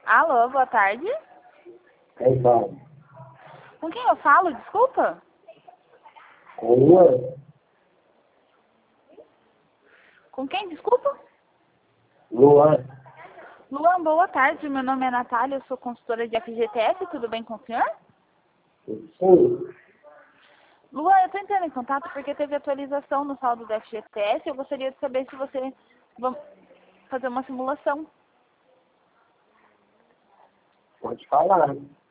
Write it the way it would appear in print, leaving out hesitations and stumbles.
Alô, boa tarde. Quem fala? Com quem eu falo, desculpa? Com Luan? Com quem, desculpa? Luan? Luan, boa tarde. Meu nome é Natália, eu sou consultora de FGTS, tudo bem com o senhor? Sim. Luan, eu estou entrando em contato porque teve atualização no saldo do FGTS. Eu gostaria de saber se você vai fazer uma simulação. Pode falar.